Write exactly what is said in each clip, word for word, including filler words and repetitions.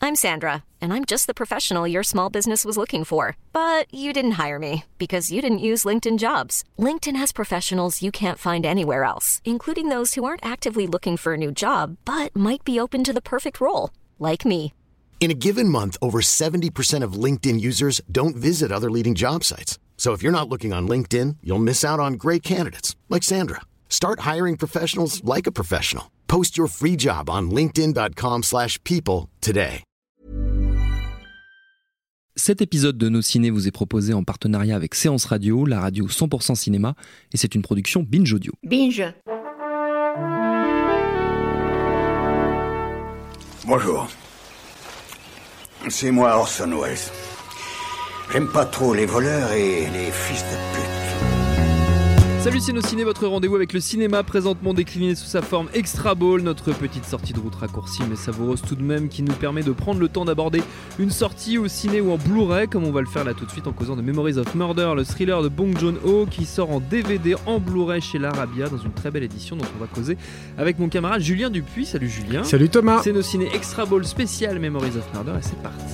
I'm Sandra, and I'm just the professional your small business was looking for. But you didn't hire me because you didn't use LinkedIn Jobs. LinkedIn has professionals you can't find anywhere else, including those who aren't actively looking for a new job, but might be open to the perfect role, like me. In a given month, over seventy percent of LinkedIn users don't visit other leading job sites. So if you're not looking on LinkedIn, you'll miss out on great candidates like Sandra. Start hiring professionals like a professional. Post your free job on linkedin.com slash people today. Cet épisode de Nos Ciné vous est proposé en partenariat avec Séance Radio, la radio cent pour cent cinéma, et c'est une production Binge Audio. Binge. Bonjour. C'est moi Orson Welles. J'aime pas trop les voleurs et les fils de pute. Salut, c'est Nos Ciné, votre rendez-vous avec le cinéma, présentement décliné sous sa forme Extra Ball, notre petite sortie de route raccourcie mais savoureuse tout de même, qui nous permet de prendre le temps d'aborder une sortie au ciné ou en Blu-ray, comme on va le faire là tout de suite en causant de Memories of Murder, le thriller de Bong Joon-ho, qui sort en D V D, en Blu-ray chez l'Arabia, dans une très belle édition dont on va causer avec mon camarade Julien Dupuis. Salut Julien. Salut Thomas. C'est Nos Ciné Extra Ball spécial Memories of Murder et c'est parti.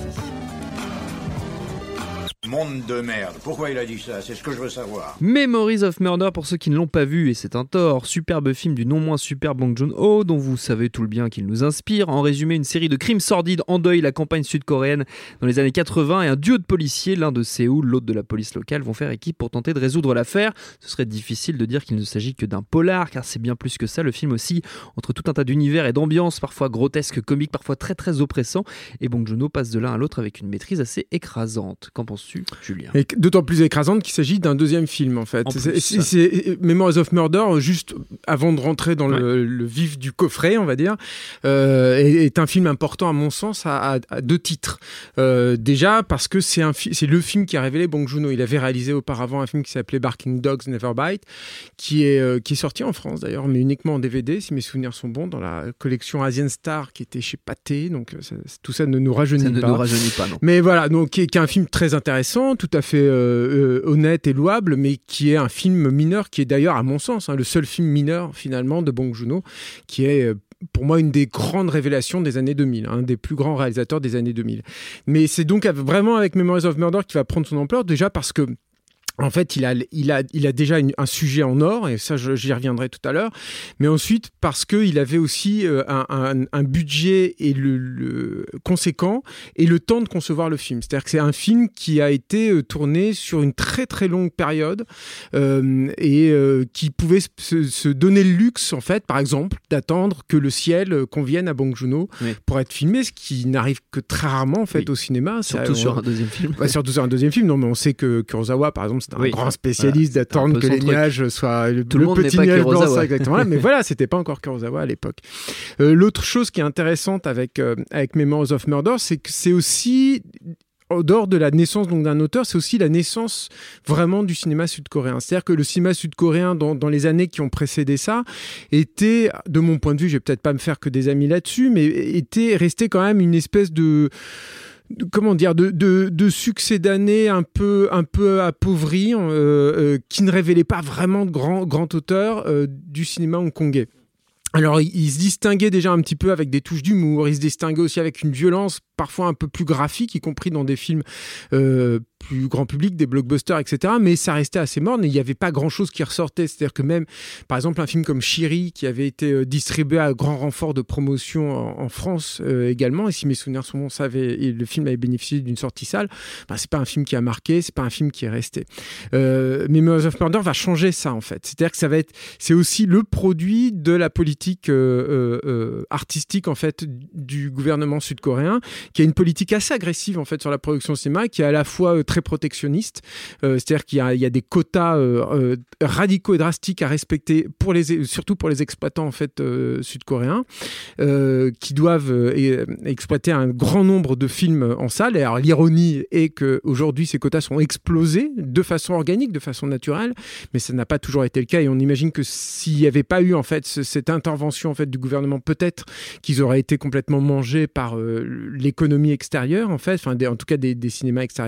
Monde de merde. Pourquoi il a dit ça? C'est ce que je veux savoir. Memories of Murder, pour ceux qui ne l'ont pas vu, et c'est un tort, superbe film du non moins super Bong Joon-ho, dont vous savez tout le bien qu'il nous inspire. En résumé, une série de crimes sordides endeuille la campagne sud-coréenne dans les années quatre-vingts, et un duo de policiers, l'un de Séoul, l'autre de la police locale, vont faire équipe pour tenter de résoudre l'affaire. Ce serait difficile de dire qu'il ne s'agit que d'un polar, car c'est bien plus que ça. Le film oscille entre tout un tas d'univers et d'ambiances, parfois grotesques, comiques, parfois très très oppressants, et Bong Joon-ho passe de l'un à l'autre avec une maîtrise assez écrasante. Qu'en penses-tu, Julien? Et d'autant plus écrasante qu'il s'agit d'un deuxième film en fait. En c'est, c'est, c'est Memories of Murder, juste avant de rentrer dans ouais. le, le vif du coffret, on va dire, euh, est, est un film important à mon sens à, à, à deux titres. Euh, déjà parce que c'est, un fi- c'est le film qui a révélé Bong Joon-ho. Il avait réalisé auparavant un film qui s'appelait Barking Dogs Never Bite, qui est, euh, qui est sorti en France d'ailleurs, mais uniquement en D V D, si mes souvenirs sont bons, dans la collection Asian Star qui était chez Pathé. Donc ça, tout ça ne nous rajeunit ça pas. Ça ne nous rajeunit pas, non. Mais voilà, donc qui est, qui est un film très intéressant, tout à fait euh, euh, honnête et louable, mais qui est un film mineur, qui est d'ailleurs, à mon sens, hein, le seul film mineur finalement de Bong Joon-ho, qui est euh, pour moi une des grandes révélations des années deux mille, un des plus grands réalisateurs des années deux mille. Mais c'est donc vraiment avec Memories of Murder qu'il va prendre son ampleur, déjà parce que en fait, il a, il a, il a déjà une, un sujet en or, et ça, j'y reviendrai tout à l'heure. Mais ensuite, parce qu'il avait aussi euh, un, un, un budget et le, le conséquent et le temps de concevoir le film. C'est-à-dire que c'est un film qui a été euh, tourné sur une très très longue période euh, et euh, qui pouvait se, se donner le luxe, en fait, par exemple, d'attendre que le ciel convienne à Bong Joon-ho oui. pour être filmé, ce qui n'arrive que très rarement en fait oui. au cinéma. Surtout ça, sur on, un deuxième film. Bah, surtout sur un deuxième film. Non, mais on sait que Kurosawa, par exemple, c'est un oui. grand spécialiste voilà, d'attendre que les nuages soient le, Tout le, le petit nuage blanc soit exactement là, mais voilà, c'était pas encore Kurosawa à l'époque. Euh, l'autre chose qui est intéressante avec euh, avec Memories of Murder, c'est que c'est aussi, en dehors de la naissance donc d'un auteur, c'est aussi la naissance vraiment du cinéma sud-coréen. C'est-à-dire que le cinéma sud-coréen dans, dans les années qui ont précédé ça était, de mon point de vue, je vais peut-être pas me faire que des amis là-dessus, mais était resté quand même une espèce de comment dire, de, de, de succès d'années un peu, un peu appauvris, euh, euh, qui ne révélaient pas vraiment de grands grand auteurs euh, du cinéma hongkongais. Alors, il, il se distinguait déjà un petit peu avec des touches d'humour, il se distinguait aussi avec une violence parfois un peu plus graphique, y compris dans des films euh, plus grand public, des blockbusters, et cetera. Mais ça restait assez morne et il n'y avait pas grand-chose qui ressortait. C'est-à-dire que même, par exemple, un film comme Shiri, qui avait été euh, distribué à grand renfort de promotion en, en France euh, également, et si mes souvenirs sont bons, ça avait, et le film avait bénéficié d'une sortie salle, bah, c'est pas un film qui a marqué, c'est pas un film qui est resté. Euh, Memories of Murder va changer ça, en fait. C'est-à-dire que ça va être, c'est aussi le produit de la politique euh, euh, artistique, en fait, du gouvernement sud-coréen, qui a une politique assez agressive en fait sur la production de cinéma, qui est à la fois euh, très protectionniste, euh, c'est-à-dire qu'il y a, il y a des quotas euh, euh, radicaux et drastiques à respecter pour les, surtout pour les exploitants en fait euh, sud-coréens, euh, qui doivent euh, exploiter un grand nombre de films en salle. Et alors l'ironie est que aujourd'hui ces quotas sont explosés de façon organique, de façon naturelle, mais ça n'a pas toujours été le cas. Et on imagine que s'il n'y avait pas eu en fait ce, cette intervention en fait du gouvernement, peut-être qu'ils auraient été complètement mangés par euh, l'économie extérieure en fait, enfin des, en tout cas des, des cinémas extérieurs.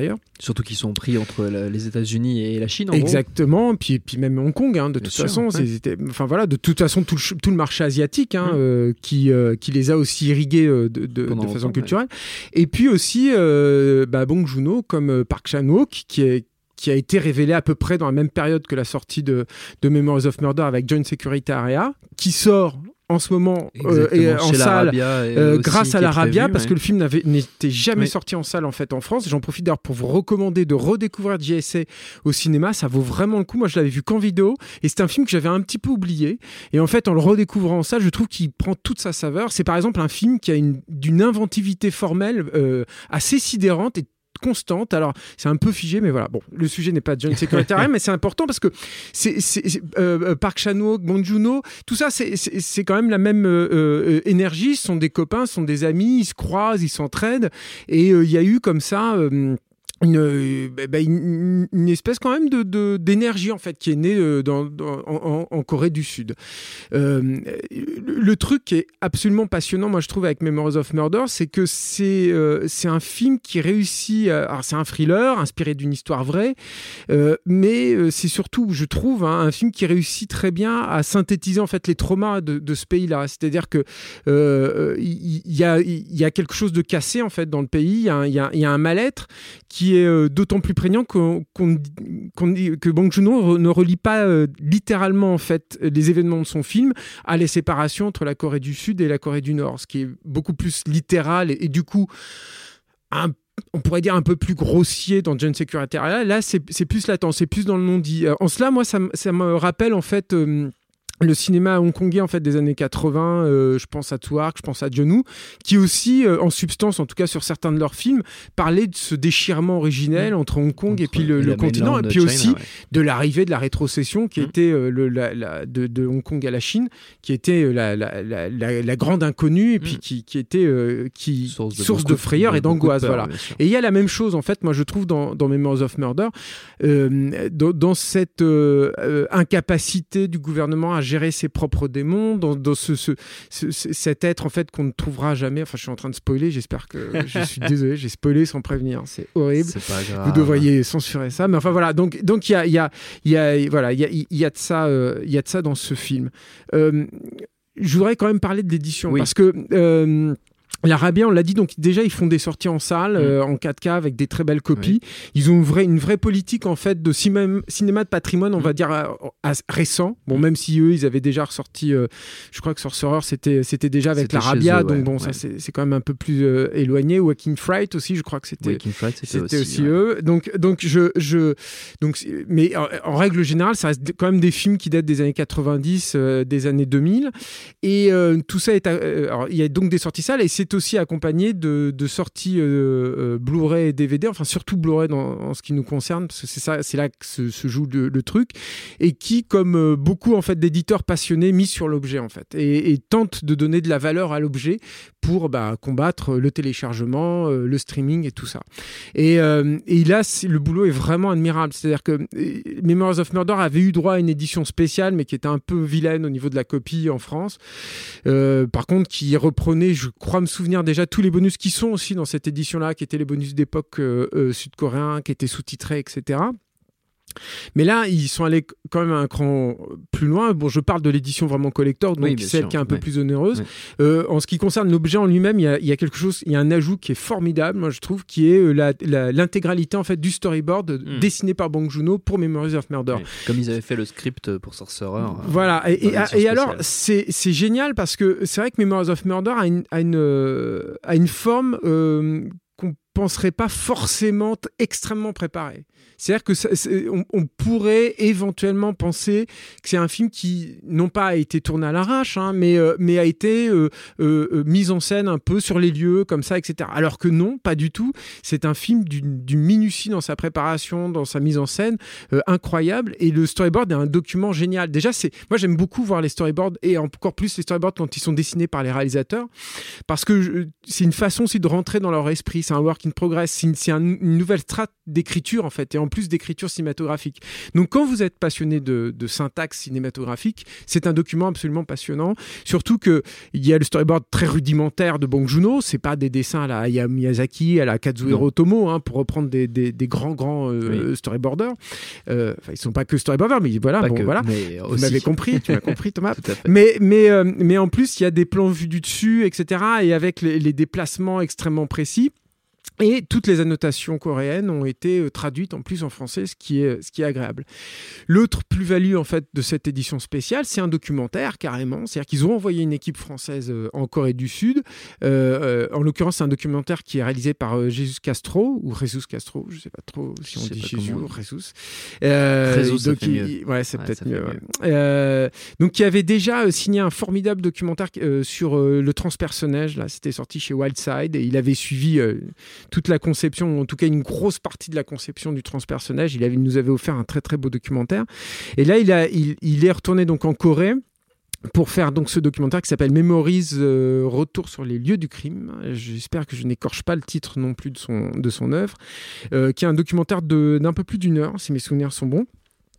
Surtout qu'ils sont pris entre la, les États-Unis et la Chine. En Exactement, puis puis même Hong Kong. Hein, de Bien toute sûr, façon, ouais. c'était, enfin voilà, de toute façon tout le, tout le marché asiatique hein, Mm. euh, qui euh, qui les a aussi irrigués euh, de, de, Pendant de façon longtemps, culturelle. Et puis aussi euh, bah, Bong Joon-ho comme euh, Park Chan-wook qui est qui a été révélé à peu près dans la même période que la sortie de, de Memories of Murder avec Joint Security Area, qui sort en ce moment euh, et en Chez salle euh, aussi, grâce à qui est l'Arabia, prévu, parce ouais. que le film n'avait, n'était jamais Oui. sorti en salle en fait en France. J'en profite d'ailleurs pour vous recommander de redécouvrir J S A au cinéma, ça vaut vraiment le coup. Moi je l'avais vu qu'en vidéo et c'est un film que j'avais un petit peu oublié et en fait en le redécouvrant en salle, je trouve qu'il prend toute sa saveur. C'est par exemple un film qui a une, d'une inventivité formelle euh, assez sidérante et constante. Alors, c'est un peu figé, mais voilà. Bon, le sujet n'est pas Joint Security Area, mais c'est important parce que c'est, c'est, c'est, euh, Park Chan-wook, Bong Joon-ho, tout ça, c'est, c'est, c'est quand même la même euh, euh, énergie. Ce sont des copains, ce sont des amis, ils se croisent, ils s'entraident. Et il euh, y a eu comme ça... Euh, Une, bah, une, une espèce quand même de, de, d'énergie en fait qui est née euh, dans, dans, en, en Corée du Sud. Euh, le, le truc qui est absolument passionnant, moi je trouve avec Memories of Murder, c'est que c'est, euh, c'est un film qui réussit. À, alors c'est un thriller inspiré d'une histoire vraie, euh, mais euh, c'est surtout, je trouve, hein, un film qui réussit très bien à synthétiser en fait les traumas de, de ce pays-là. C'est-à-dire que euh, il y, y a il y a quelque chose de cassé en fait dans le pays. Il y a il y a, il y a un mal-être qui est euh, d'autant plus prégnant qu'on, qu'on, qu'on, que Bong Joon-ho ne relie pas euh, littéralement en fait les événements de son film à les séparations entre la Corée du Sud et la Corée du Nord, ce qui est beaucoup plus littéral et, et du coup un on pourrait dire un peu plus grossier dans Joint Security Area. Là, c'est, c'est plus latent, c'est plus dans le non-dit. En cela, moi, ça, ça me rappelle en fait... Euh, le cinéma hongkongais en fait des années quatre-vingts, euh, je pense à Tuark, je pense à Jeonwoo, qui aussi euh, en substance, en tout cas sur certains de leurs films, parlaient de ce déchirement originel mmh. entre Hong Kong entre, et puis le, le continent, et puis China, aussi ouais. de l'arrivée de la rétrocession qui mmh. était euh, le, la, la, de, de Hong Kong à la Chine, qui était euh, la, la, la, la, la grande inconnue et puis mmh. qui, qui était euh, qui source de, source de frayeur de, et d'angoisse, de peur, voilà. Et il y a la même chose en fait, moi je trouve dans, dans Memories of Murder, euh, dans, dans cette euh, euh, incapacité du gouvernement à gérer ses propres démons, dans, dans ce, ce, ce, cet être en fait qu'on ne trouvera jamais. Enfin, je suis en train de spoiler, j'espère que je suis désolé, j'ai spoilé sans prévenir, c'est horrible. C'est pas grave. Vous devriez censurer ça, mais enfin voilà. Donc, donc il y a, il y a, il y a, voilà, il y a, il y a de ça, euh, il y a de ça dans ce film. Euh, je voudrais quand même parler de l'édition oui. parce que. Euh, L'Arabia, on l'a dit, donc déjà ils font des sorties en salle, mmh. euh, en quatre K avec des très belles copies. Oui. Ils ont une vraie, une vraie politique en fait de cinéma, cinéma de patrimoine, on mmh. va dire à, à, récent. Bon, mmh. même si eux ils avaient déjà ressorti, euh, je crois que Sorcerer c'était c'était déjà avec c'était l'Arabia, eux, donc ouais. bon ouais. ça c'est, c'est quand même un peu plus euh, éloigné. Waking Fright aussi, je crois que c'était Waking Fright, c'était, c'était aussi, aussi ouais. eux. Donc donc je je donc mais en, en règle générale, ça reste quand même des films qui datent des années quatre-vingt-dix, euh, des années deux mille, et euh, tout ça est, euh, alors il y a donc des sorties salles et c'est aussi accompagné De, de sorties euh, euh, Blu-ray et D V D, enfin surtout Blu-ray dans, en ce qui nous concerne, parce que c'est, ça, c'est là que se, se joue le, le truc, et qui, comme euh, beaucoup en fait, d'éditeurs passionnés, misent sur l'objet en fait, et, et tentent de donner de la valeur à l'objet pour bah, combattre le téléchargement, euh, le streaming et tout ça. Et, euh, et là, le boulot est vraiment admirable. C'est-à-dire que Memories of Murder avait eu droit à une édition spéciale, mais qui était un peu vilaine au niveau de la copie en France. Euh, par contre, qui reprenait, je crois me souvenir déjà, tous les bonus qui sont aussi dans cette édition-là, qui étaient les bonus d'époque euh, euh, sud-coréens, qui étaient sous-titrés, et cetera. Mais là, ils sont allés quand même un cran plus loin. Bon, je parle de l'édition vraiment collector, donc oui, celle sûr, qui est un peu ouais. plus onéreuse. Ouais. Euh, en ce qui concerne l'objet en lui-même, il y a, il y a quelque chose, il y a un ajout qui est formidable, moi je trouve, qui est la, la, l'intégralité en fait du storyboard mm. dessiné par Bong Joon-ho pour Memories of Murder. Oui. Comme ils avaient fait le script pour Sorcerer. Voilà. Et, et, et, et alors, c'est, c'est génial parce que c'est vrai que Memories of Murder a une, a une, euh, a une forme euh, qu'on penserait pas forcément t- extrêmement préparée. C'est-à-dire que ça, on, on pourrait éventuellement penser que c'est un film qui, non pas a été tourné à l'arrache, hein, mais, euh, mais a été euh, euh, mis en scène un peu sur les lieux, comme ça, et cetera. Alors que non, pas du tout. C'est un film d'une, d'une minutie dans sa préparation, dans sa mise en scène, euh, incroyable. Et le storyboard est un document génial. Déjà, c'est, moi, j'aime beaucoup voir les storyboards, et encore plus les storyboards quand ils sont dessinés par les réalisateurs, parce que je, c'est une façon aussi de rentrer dans leur esprit. C'est un work in progress. C'est, une, c'est un, une nouvelle strate d'écriture, en fait, et en plus d'écriture cinématographique. Donc, quand vous êtes passionné de, de syntaxe cinématographique, c'est un document absolument passionnant. Surtout qu'il y a le storyboard très rudimentaire de Bong Joon-ho. C'est pas des dessins à la Hayao Miyazaki, à la Kazuhiro Otomo, hein, pour reprendre des, des, des grands, grands euh, oui. storyboarders. Euh, enfin, ils sont pas que storyboarders, mais voilà, pas bon, que, voilà. Mais vous aussi. m'avez compris, tu m'as compris, Thomas. Mais, mais, euh, mais en plus, il y a des plans vus du dessus, et cetera. Et avec les, les déplacements extrêmement précis. Et toutes les annotations coréennes ont été euh, traduites en plus en français, ce qui est, ce qui est agréable. L'autre plus-value en fait de cette édition spéciale, c'est un documentaire carrément. C'est-à-dire qu'ils ont envoyé une équipe française euh, en Corée du Sud. Euh, euh, en l'occurrence, c'est un documentaire qui est réalisé par euh, Jesus Castro ou Jesus Castro, je ne sais pas trop si on dit Jésus ou Jesus. Euh, Jesus, ça fait il, mieux. Ouais, c'est ouais, peut-être mieux. mieux. Ouais. Euh, donc, qui avait déjà euh, signé un formidable documentaire euh, sur euh, le transpersonnage. Là, c'était sorti chez Wildside et il avait suivi euh, toute la conception, ou en tout cas une grosse partie de la conception du transpersonnage. Il, avait, il nous avait offert un très très beau documentaire. Et là, il, a, il, il est retourné donc en Corée pour faire donc ce documentaire qui s'appelle Memories, euh, Retour sur les lieux du crime. J'espère que je n'écorche pas le titre non plus de son, de son œuvre, euh, qui est un documentaire de, d'un peu plus d'une heure, si mes souvenirs sont bons.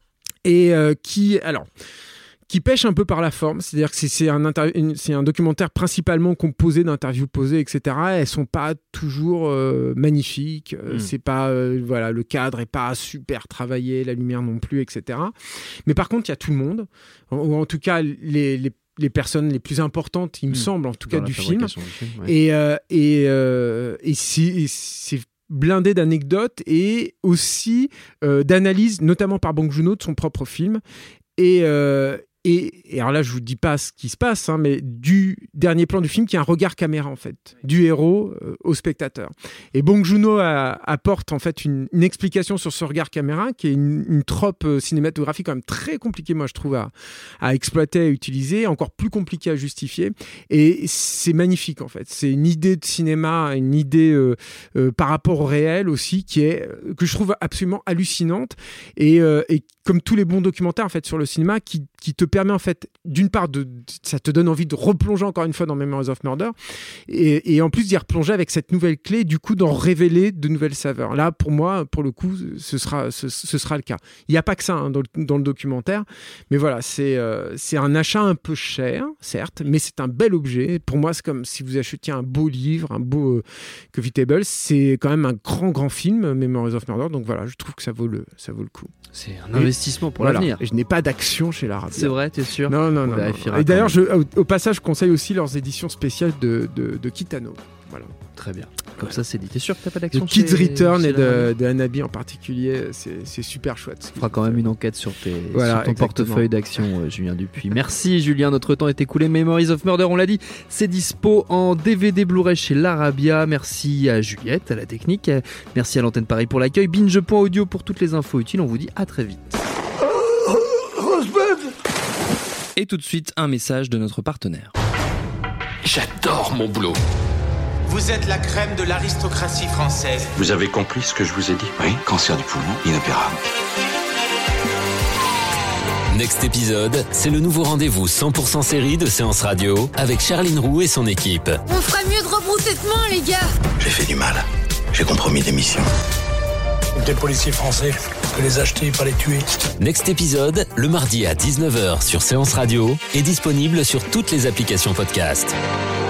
Et euh, qui, alors... qui pêche un peu par la forme, c'est-à-dire que c'est, c'est, un, inter- une, c'est un documentaire principalement composé d'interviews posées, et cetera. Elles sont pas toujours euh, magnifiques, mmh. c'est pas, euh, voilà, le cadre est pas super travaillé, la lumière non plus, et cetera. Mais par contre, il y a tout le monde, ou en tout cas les, les les personnes les plus importantes, il me mmh. semble, en tout Dans cas du film. du film. Ouais. Et, euh, et, euh, et, c'est, et c'est blindé d'anecdotes et aussi euh, d'analyses, notamment par Bong Joon-ho, de son propre film. Et, euh, et, et alors là, je vous dis pas ce qui se passe, hein, mais du dernier plan du film, qui est un regard caméra en fait, du héros euh, au spectateur. Et Bong Joon-ho a, apporte en fait une, une explication sur ce regard caméra, qui est une, une trope euh, cinématographique quand même très compliquée, moi je trouve, à, à exploiter, à utiliser, encore plus compliquée à justifier. Et c'est magnifique en fait. C'est une idée de cinéma, une idée euh, euh, par rapport au réel aussi, qui est que je trouve absolument hallucinante. Et, euh, et comme tous les bons documentaires en fait sur le cinéma, qui, qui te permet en fait, d'une part, de, ça te donne envie de replonger encore une fois dans Memories of Murder, et, et en plus d'y replonger avec cette nouvelle clé, du coup d'en révéler de nouvelles saveurs. Là, pour moi, pour le coup, ce sera, ce, ce sera le cas. Il n'y a pas que ça hein, dans, le, dans le documentaire, mais voilà, c'est, euh, c'est un achat un peu cher, certes, mais c'est un bel objet. Pour moi, c'est comme si vous achetiez un beau livre, un beau euh, coffee table. C'est quand même un grand, grand film, Memories of Murder, donc voilà, je trouve que ça vaut le, ça vaut le coup. C'est un investissement pour voilà. l'avenir. Et je n'ai pas d'action chez l'Arabia. C'est vrai, t'es sûr? Non, non, non. non. Et d'ailleurs, je, au, au passage, je conseille aussi leurs éditions spéciales de, de, de Kitano. Voilà. Très bien. Comme ouais. ça, c'est dit. T'es sûr que t'as pas d'action? De Kids chez, Return chez et de, de Hanabi en particulier, c'est, c'est super chouette. On fera quand même une enquête sur, tes, voilà, sur ton exactement. portefeuille d'action, euh, Julien Dupuis. Merci, Julien. Notre temps est écoulé. Memories of Murder, on l'a dit, c'est dispo en D V D Blu-ray chez l'Arabia. Merci à Juliette, à la technique. Merci à l'antenne Paris pour l'accueil. Binge point audio pour toutes les infos utiles. On vous dit à très vite. Et tout de suite, un message de notre partenaire. J'adore mon boulot. Vous êtes la crème de l'aristocratie française. Vous avez compris ce que je vous ai dit? Oui, cancer du poumon, inopérable. Next épisode, c'est le nouveau rendez-vous cent pour cent série de Séance Radio avec Charline Roux et son équipe. On ferait mieux de rebrousser de main, les gars. J'ai fait du mal. J'ai compromis des missions. Des policiers français, que les acheter, pas les tuer. Next épisode, le mardi à dix-neuf heures sur Séance Radio, est disponible sur toutes les applications podcast.